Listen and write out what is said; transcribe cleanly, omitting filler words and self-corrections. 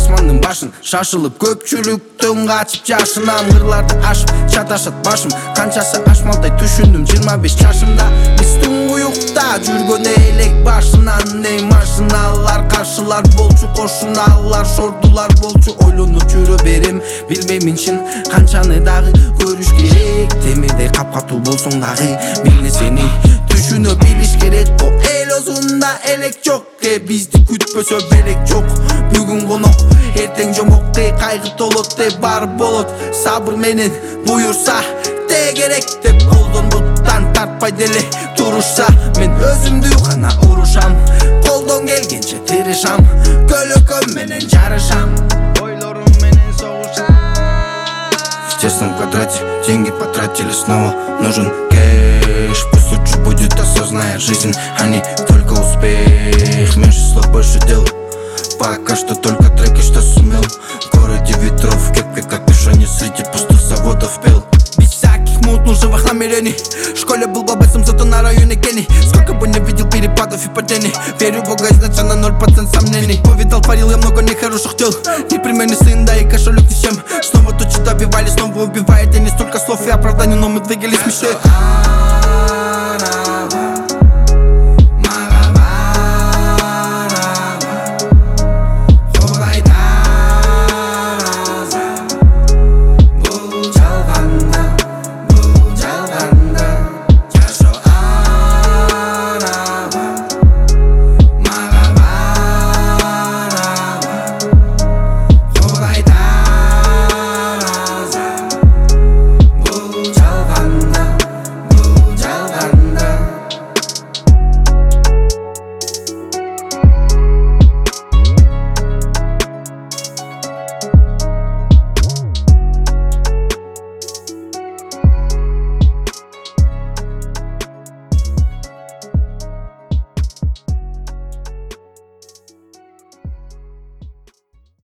асмандын башын шашылып көпчүлүктөн качып жашынам кырларды ашып чаташат башым канчасы ашмалтай түшүндүм 25 жашымда биздин уюкта жүргөн элек башынан эй машиналар каршылар болчу кошуналар шордулар болчу ойлонуп жүрө берем билбеймин чын канчаны дагы көрүш керек темирдей капкатуу болсоң дагы биле сени түшүнө билиш керек о эл өзүндө элек жок бизди күтпөсө белек жок бүгүн конок эртең жомок кайгы толот бар болот сабыр менен буюрса керек деп колдон буттан тартпай деле турушса мен өзүмдү гана урушам колдон келгенче тырышам көлөкөм менен жарышам ойлорум менен согушам в тесном квадрате деньги потратили снова нужен кэш пусть лучше будет осознанная жизнь а не только успех меньше слов больше дел пока что только треки что сумел в городе ветров в кепке капюшоне среди пустых заводов пел живых намерений в школе был бабасом, зато на районе Кенни. Сколько бы не видел перепадов и падений, верю в Бога изначально 0% сомнений. Повидал, парил я много нехороших дел, непременный сын, да и кошелек ни с чем. Снова то, что добивали, снова убивает. Я не столько слов и оправданий, но мы двигались мечтой.